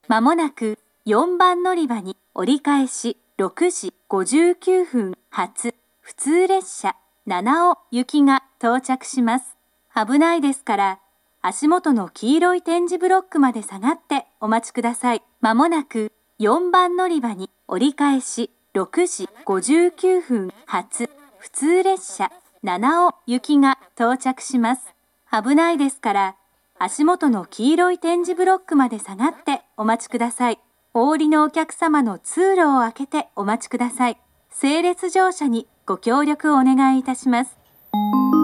まもなく4番乗り場に折り返し6時59分発普通列車七尾行きが到着します。危ないですから足元の黄色い点字ブロックまで下がってお待ちください。まもなく4番乗り場に折り返し6時59分発普通列車七尾行きが到着します。危ないですから足元の黄色い点字ブロックまで下がってお待ちください。お降りのお客様の通路を開けてお待ちください。整列乗車にご協力をお願いいたします。